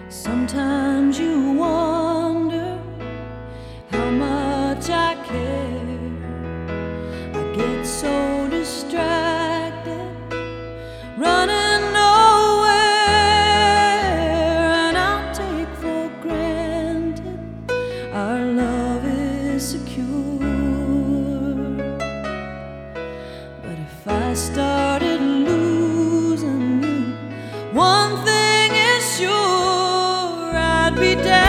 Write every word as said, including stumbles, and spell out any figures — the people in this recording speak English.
Sometimes you wonder how much I care. I get so distracted, running nowhere, and I'll take for granted our love is secure. But if I started losing you, one thing is sure, I'd be dead.